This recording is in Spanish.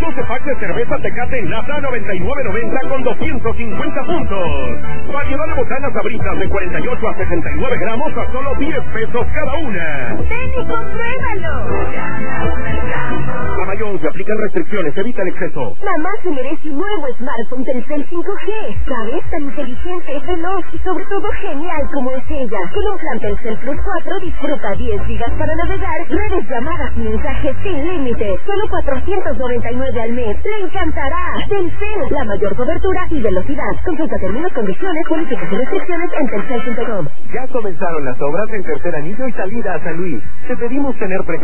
12 packs de cerveza Tecate en lata a 99.90 con 250 puntos. Variedad de botanas Sabritas de 48 a 69 gramos a solo 10 pesos cada una. ¡Ven y compruébalo! A Mayón se aplican restricciones, evita el exceso. Mamá se merece un nuevo smartphone Telcel 5G. ¿Sabes? Tan inteligente, veloz y sobre todo genial como es ella. Con un plan Telcel Plus 4 disfruta 10 gigas para navegar, redes, llamadas y mensajes sin límite. Solo 499 al mes. ¡Le encantará! Telcel, la mayor cobertura y velocidad. Consulta términos, condiciones, políticas y restricciones en telcel.com. Ya comenzaron las obras en Tercer Anillo y salida a San Luis. Te pedimos tener